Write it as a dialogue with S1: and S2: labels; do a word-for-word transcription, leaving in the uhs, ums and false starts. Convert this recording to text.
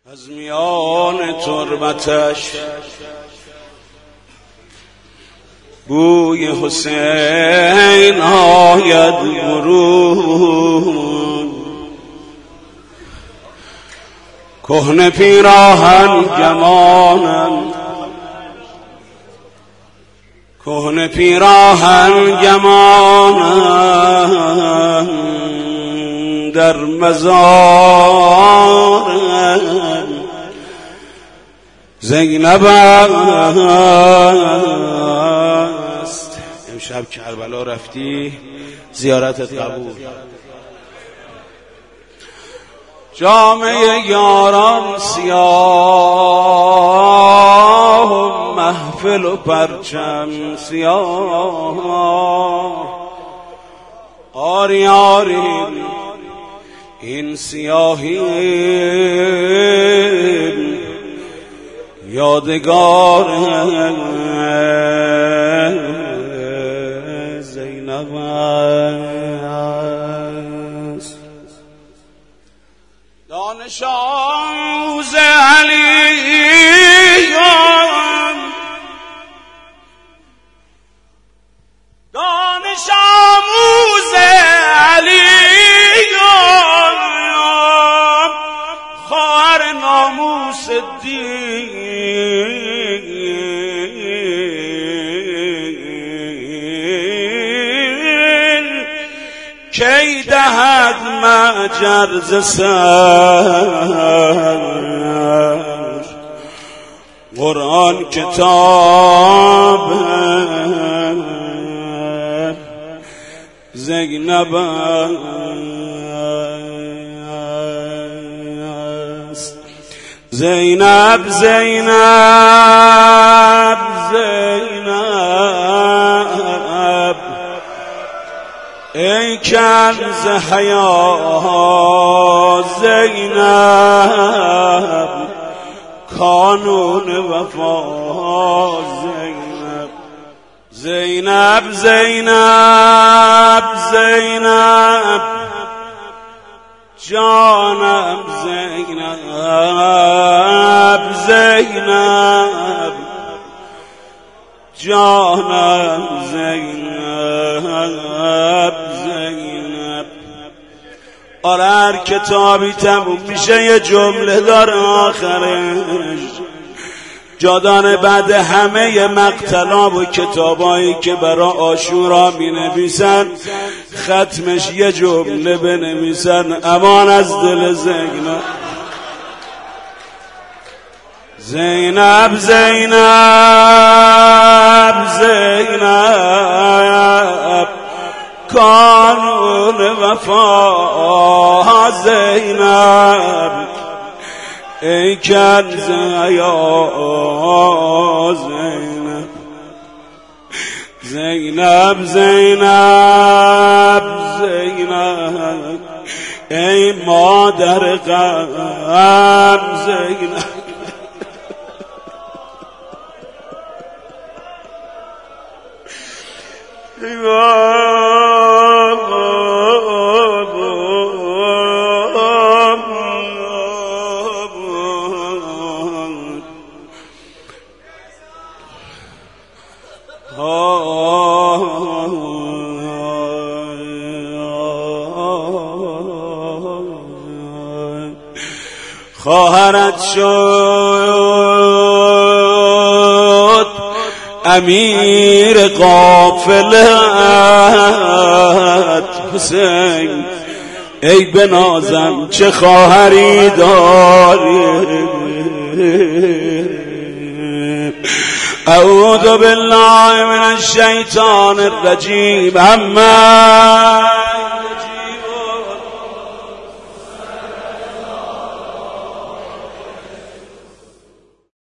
S1: از میان تربتش بوی حسین آید برون، کهنه پیراهن گمانم، کهنه پیراهن گمانم در مزار زینب است. امشب کربلا رفتی زیارتت قبول. جامعه یاران سیاه، محفل و پرچم سیاه، آری آری این سیاهی یادگار زینب است. دانش آموز علیان، دانش آموز علیان، خواهر ناموس دین، کی دهد مجرز سر قرآن کتاب زینب است. زینب زینب زینب ای کنز حیا، زینب کانون وفا، زینب زینب زینب زینب جانم، زینب زینب جانم، زینب زینب. آره هر کتابی تموم میشه یه جمله داره آخرش، جادان بعد همه مقتلا و کتابایی که برا عاشورا می نویسن ختمش یه جمله بنویسن: امان از دل زینب. زینب زینب زینب کانون وفا، زینب ای کنز حیا، زینب زینب زینب زینب ای مادر غم، زینب خواهرت شد امیر قافلت، حسین ای بنازم چه خواهری داری. اعوذ بالله من الشیطان الرجیم. اما